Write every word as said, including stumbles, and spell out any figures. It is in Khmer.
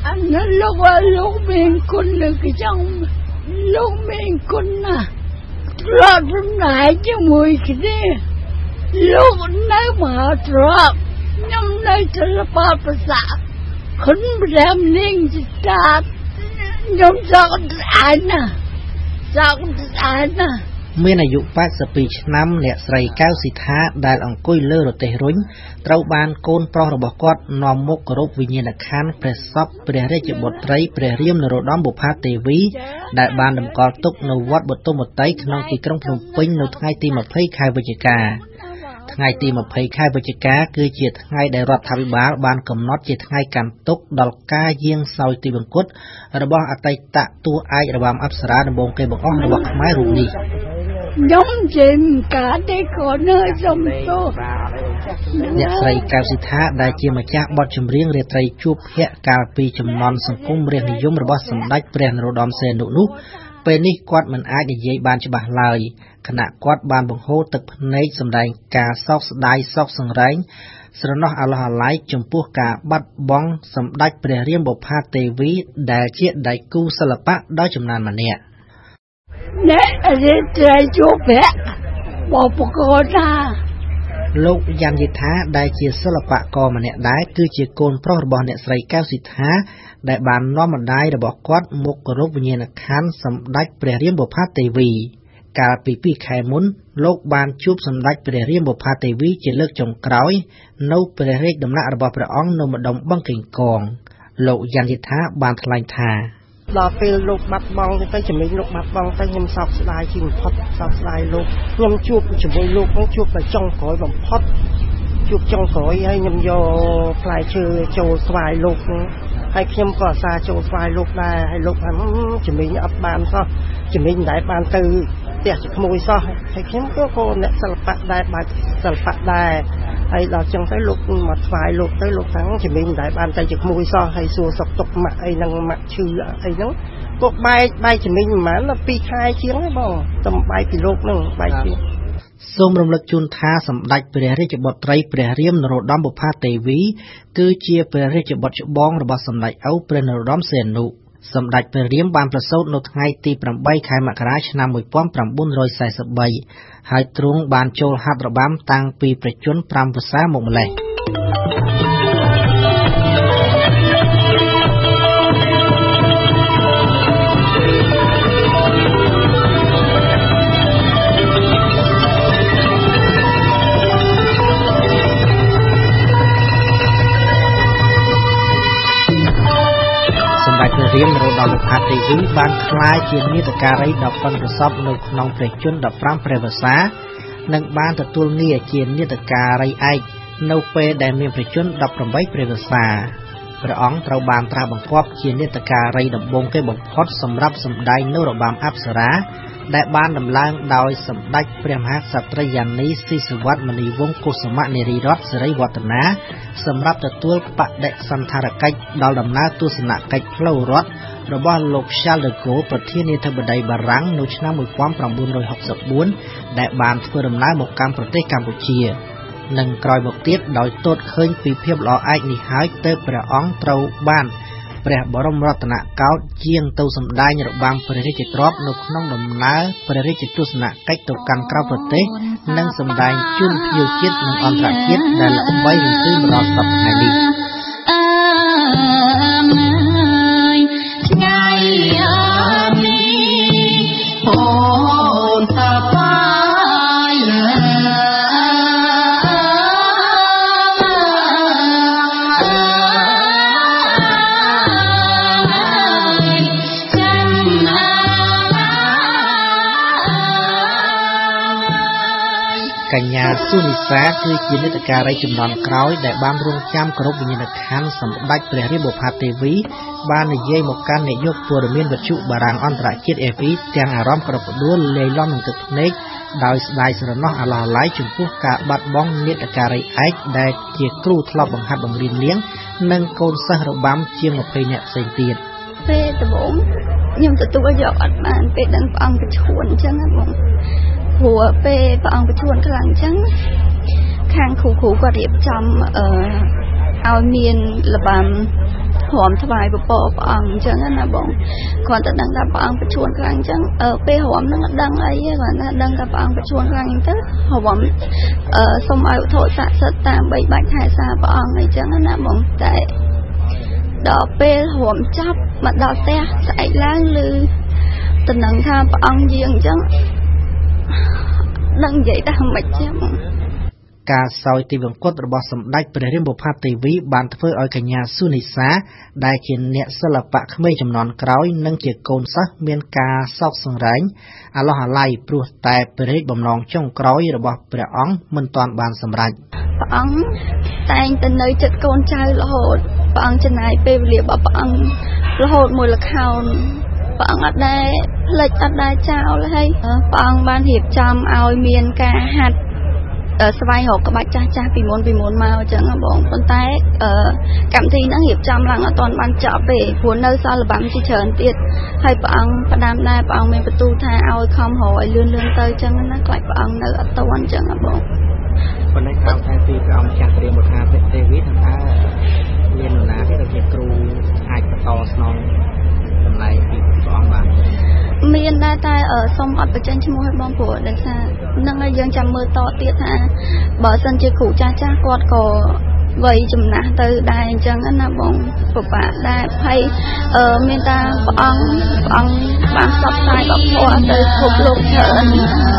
anh nó lúc qua lúc mình con được cái trong lúc mình con à rồi trong này chứ mùi cái đi lúc nơi mà rồi nhâm nơi cho nó ba bữa sáng khấn làm nên chỉ ta nhâm sao ai nè sao ai nè មានអាយុ 八十ពីរ ឆ្នាំអ្នកស្រីកៅស៊ីថាដែលអង្គុយលើរទេះរុញត្រូវបានកូនប្រុសរបស់គាត់នាំមុខគោរពវិញ្ញាណក្ខន្ធព្រះសពព្រះរាជបុត្រីព្រះរាមនរោត្តមបុប្ផាទេវីដែលបានតម្កល់ទុកនៅវត្តបទុមវតីក្នុងទីក្រុងភ្នំពេញនៅថ្ងៃទី ยี่สิบ ខែវិច្ឆិកា ថ្ងៃទី ยี่สิบ ខែវិច្ឆិកាគឺជាថ្ងៃដែលរដ្ឋាភិបាលបានកំណត់ជាថ្ងៃកាន់ទុក្ខដល់ការយាងសោយទីបង្គត់របស់អតីតតួឯករបាំអប្សរាដំបូងគេបង្អស់របស់ខ្មែររូបនេះ Nhóm chuyện cả đây có nơi trong tô អ្នកស្រីកៅស៊ីថាដែលជាម្ចាស់បទចម្រៀងរាត្រីជួបភ័ក្រកាលពីចំណន់សង្គមរាស្ត្រនិយមរបស់សម្ដេចព្រះនរោត្តមសីហនុនោះពេលនេះគាត់មិនអាចនិយាយបានច្បាស់ឡើយខណៈគាត់បានបង្ហូរទឹកភ្នែកសម្ដែងការសោកស្ដាយសោកសង្រែងស្រណោះអាឡោះអាល័យចំពោះការបាត់បង់សម្ដេចព្រះរាមបុប្ផាទេវីដែលជាដៃគូសិល្បៈដ៏ចំណានម្នាក់ Nè, đây trời chúa vẽ Bỏ bộ cô ra លោកយ៉ាន់យីថាដែលជាសិល្បករម្នាក់ដែរគឺជាកូនប្រុសរបស់អ្នកស្រីកៅស៊ីថាដែលបាននាំម្ដាយរបស់គាត់មកគោរពវិញ្ញាណក្ខន្ធសម្ដេចព្រះរាមបុប្ផាទេវីកាលពី ពីរ ខែមុនលោកបានជួបសម្ដេចព្រះរាមបុប្ផាទេវីជាលើកចុងក្រោយនៅព្រះរាជដំណាក់របស់ព្រះអង្គនៅម្ដុំបឹងកេងកងលោកយ៉ាន់យីថាបានថ្លែងថា ដល់ពេលលោកបាត់បង់ទៅជំនាញលោកបាត់បង់ទៅខ្ញុំសោកស្ដាយជាងបំផុតសោកស្ដាយលោកខ្ញុំជួបជាមួយលោកនឹងជួបតែចុងក្រោយបំផុតជួបចុងក្រោយហើយខ្ញុំយកផ្លែឈើចូលស្វាយលោកហើយខ្ញុំក៏អាសាចូលស្វាយលោកដែរហើយលោកថាជំនាញអត់បានសោះជំនាញមិនដែលបានទៅផ្ទះក្មួយសោះហើយខ្ញុំក៏ក៏អ្នកសិល្បៈដែរបាច់សិល្បៈដែរហើយដល់ចឹងទៅលោកមកស្វាយលោកទៅលោកថាជំនាញមិនដែលបានទៅជាក្មួយសោះហើយសួរសុខទុក្ខម៉ាក់អីហ្នឹងម៉ាក់ឈឺអីហ្នឹងក៏បែកបែកជំនាញប្រហែលពីរខែជាងហ្នឹងបងតំបែកពីលោកហ្នឹងបែកជាង សូមរំលឹកជូនថាសម្ដេចព្រះរាជបុត្រីព្រះរាមនរោត្តមបុប្ផាទេវីគឺជាព្រះរាជបុត្រច្បងរបស់សម្ដេចឪព្រះនរោត្តមសីហនុ សម្ដេចព្រះរាមបានប្រសូតនៅថ្ងៃទី ប្រាំបី ខែមករាឆ្នាំ một nghìn chín trăm bốn mươi ba ហើយទ្រង់បានចូលហាត់របាំតាំងពីប្រជជន ប្រាំ វស្សាមកម្លេះ ព្រះរាមនរោត្តមបុប្ផាទេវីបានក្លាយជានាដការីដ៏ប៉ិនប្រសប់នៅក្នុងព្រះជន្ម ដប់ប្រាំ ព្រះវស្សា និងបានទទួលងារជានាដការីឯកនៅពេលដែលមានព្រះជន្ម ដប់ប្រាំបី ព្រះវស្សា ព្រះអង្គត្រូវបានត្រាស់បង្គាប់ជានាដការីដំបូងគេបំផុតសម្រាប់សម្ដែងនៅរបាំអប្សរាដែលបានដំឡើងដោយសម្ដេចព្រះមហាក្សត្រីយានីស៊ីសវត្តមនីវង្សកុសុមនារីរតន៍សិរីវឌ្ឍនាសម្រាប់ទទួលបដិសណ្ឋារកិច្ចដល់ដំណើរទស្សនកិច្ចផ្លូវរដ្ឋរបស់លោក Charles de Gaulle ប្រធានាធិបតីបារាំងនៅឆ្នាំ một nghìn chín trăm sáu mươi tư ដែលបានធ្វើដំណើរមកកាន់ប្រទេសកម្ពុជា និងក្រោយមកទៀតដោយទតឃើញពីភាពល្អឯកនេះហើយទើបព្រះអង្គត្រូវបានព្រះបរមរតនកោដ្ឋជាងទៅសម្ដែងរបាំព្រះរាជទ្រព្យនៅក្នុងដំណើរព្រះរាជទស្សនកិច្ចទៅកាន់ក្រៅប្រទេសនិងសម្ដែងជូនភ្ញៀវជាតិនិងអន្តរជាតិដែលល្បីរន្ទឺមកដល់សព្វថ្ងៃនេះ កញ្ញាសុនិសាគឺជានាដការីចំនួនក្រោយដែលបានរងចាំគោរពវិញ្ញាណក្ខន្ធសម្ដេចព្រះរាមបុប្ផាទេវីបាននិយាយមកកាន់នាយកព័ត៌មានវិទ្យុបារាំងអន្តរជាតិ F E ទាំងអារម្មណ៍ក្រផ្ដួលលាយឡំនឹងទឹកភ្នែកដោយស្ដាយស្រណោះអាឡោះអាល័យចំពោះការបាត់បង់នាដការីឯកដែលជាគ្រូធ្លាប់បង្ហាត់បង្រៀននាងនិងកូនសិស្សរបាំជាង ยี่สิบ នាក់ផ្សេងទៀតពេលដំបូងខ្ញុំទទួលយកអត់បានពេលដឹងព្រះអង្គប្រឈួនអញ្ចឹងណាបង ព្រោះពេលព្រះអង្គប្រឈួនខ្លាំងអញ្ចឹងខាងគ្រូគ្រូគាត់រៀបចំអឺឲ្យមានរបាំព្រមថ្វាយពពកព្រះអង្គអញ្ចឹងណាបងគាត់តែដឹងថាព្រះអង្គប្រជួនខ្លាំងអញ្ចឹងអឺពេលរំនឹងដឹងអីគាត់ថាដឹងថាព្រះអង្គប្រជួនខ្លាំងអញ្ចឹងទៅរំអឺសូមឲ្យវត្ថុស័ក្តិសិទ្ធិតាមបីបាច់ថែសារព្រះអង្គអញ្ចឹងណាបងតែដល់ពេលរំចាប់មកដល់ផ្ទះស្អែកឡើងឬតំណឹងថាព្រះអង្គយាងអញ្ចឹងដឹងនិយាយថាមិនចឹងការសោយទីវង្គតរបស់សម្ដេចព្រះរាមបុប្ផាទេវីបានធ្វើឲ្យកញ្ញាសុនិសាដែលជាអ្នកសិល្បៈក្មេងចំនួនក្រោយនិងជាកូនសិស្សមានការសោកសង្រេងអាឡោះអាល័យព្រោះតែព្រះរាជបំណងចុងក្រោយរបស់ព្រះអង្គមិនទាន់បានសម្រេចព្រះអង្គតែងតែនៅចិត្តកូនចៅរហូតព្រះអង្គចំណាយពេលវេលារបស់ព្រះអង្គរហូតមួយល្ខោនព្រះអង្គអត់ដែរផ្លេចអត់ដែរចោលហើយព្រះអង្គបានរៀបចំឲ្យមានការហាត់ស្វែងរកក្បាច់ចាស់ចាស់ពីមុនពីមុនមកអញ្ចឹងបងប៉ុន្តែកម្មវិធីហ្នឹងរៀបចំឡើងអត់ទាន់បានចប់ទេព្រោះនៅសល់ល្បាំជាច្រើនទៀតហើយព្រះអង្គផ្ដាំដែរព្រះអង្គមានបន្ទូលថាឲ្យខំរកឲ្យលឿនលឿនទៅអញ្ចឹងណាខ្លាចព្រះអង្គនៅអត់ទាន់អញ្ចឹងបងប៉ុន្តែក្រោយតែពីព្រះអង្គចាស់ត្រៀមបុត្រាទេវីថាមាននរណាទេដែលជាគ្រូអាចបន្តស្នងតម្លៃពីព្រះអង្គបានមានដែរតែសូមអត់បញ្ចេញឈ្មោះឲ្យបងព្រោះដោយសារនឹងឲ្យយើងចាំមើលតទៀតថាបើសិនជាគ្រូចាស់ចាស់គាត់ក៏វ័យចំណាស់ទៅដែរអញ្ចឹងណាបងពិបាកដែរហើយមានតាព្រះអង្គព្រះអង្គបានផ្សព្វផ្សាយបទធម៌ទៅគ្រប់លោកច្រើន